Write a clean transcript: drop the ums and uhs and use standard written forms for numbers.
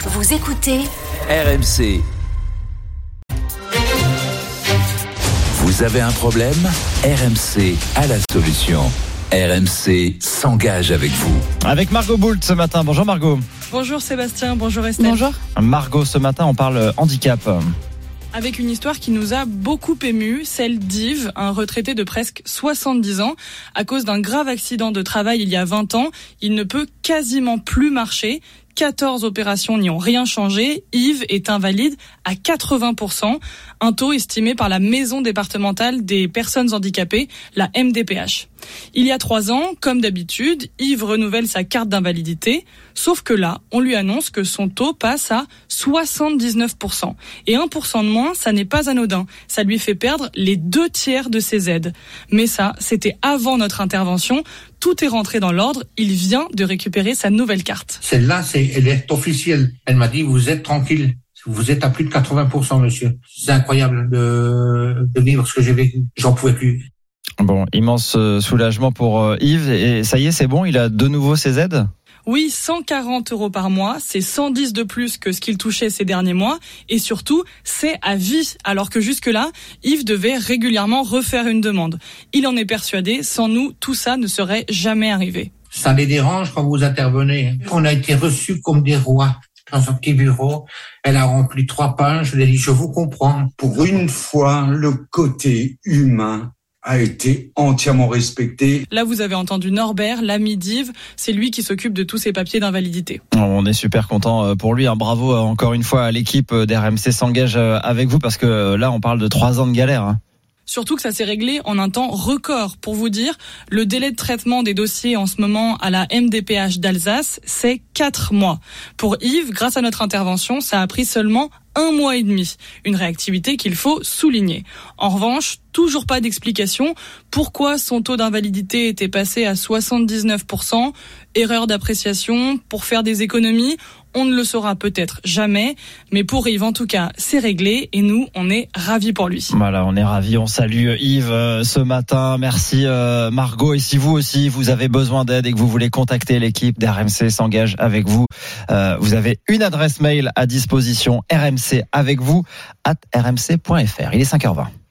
Vous écoutez RMC. Vous avez un problème ? RMC a la solution. RMC s'engage avec vous. Avec Margot Boult ce matin. Bonjour Margot. Bonjour Sébastien, bonjour Estelle. Bonjour. Margot, ce matin on parle handicap. Avec une histoire qui nous a beaucoup ému, celle d'Yves, un retraité de presque 70 ans. À cause d'un grave accident de travail il y a 20 ans, il ne peut quasiment plus marcher. 14 opérations n'y ont rien changé. Yves est invalide à 80%, un taux estimé par la Maison départementale des personnes handicapées, la MDPH. Il y a 3 ans, comme d'habitude, Yves renouvelle sa carte d'invalidité, sauf que là, on lui annonce que son taux passe à 79%. Et 1% de moins, ça n'est pas anodin. Ça lui fait perdre les 2/3 de ses aides. Mais ça, c'était avant notre intervention. Tout est rentré dans l'ordre. Il vient de récupérer sa nouvelle carte. Celle-là, elle est officielle. Elle m'a dit, vous êtes tranquille. Vous êtes à plus de 80%, monsieur. C'est incroyable de vivre ce que j'ai vécu. J'en pouvais plus. Bon, immense soulagement pour Yves. Et ça y est, c'est bon, il a de nouveau ses aides ? Oui, 140 € par mois, c'est 110 de plus que ce qu'il touchait ces derniers mois. Et surtout, c'est à vie. Alors que jusque-là, Yves devait régulièrement refaire une demande. Il en est persuadé, sans nous, tout ça ne serait jamais arrivé. Ça les dérange quand vous intervenez. On a été reçus comme des rois. Dans son petit bureau, elle a rempli 3 pages. Je lui ai dit, je vous comprends. Pour une fois, le côté humain a été entièrement respecté. Là, vous avez entendu Norbert, l'ami d'Yves. C'est lui qui s'occupe de tous ses papiers d'invalidité. On est super content pour lui. Bravo encore une fois à l'équipe d'RMC s'engage avec vous parce que là, on parle de 3 ans de galère. Surtout que ça s'est réglé en un temps record. Pour vous dire, le délai de traitement des dossiers en ce moment à la MDPH d'Alsace, c'est 4 mois. Pour Yves, grâce à notre intervention, ça a pris seulement 1 mois et demi. Une réactivité qu'il faut souligner. En revanche, toujours pas d'explication. Pourquoi son taux d'invalidité était passé à 79%? Erreur d'appréciation pour faire des économies? On ne le saura peut-être jamais, mais pour Yves, en tout cas, c'est réglé et nous, on est ravis pour lui. Voilà, on est ravis, on salue Yves ce matin. Merci Margot. Et si vous aussi, vous avez besoin d'aide et que vous voulez contacter l'équipe d'RMC s'engage avec vous, vous avez une adresse mail à disposition, rmcavecvous@rmc.fr. Il est 5h20.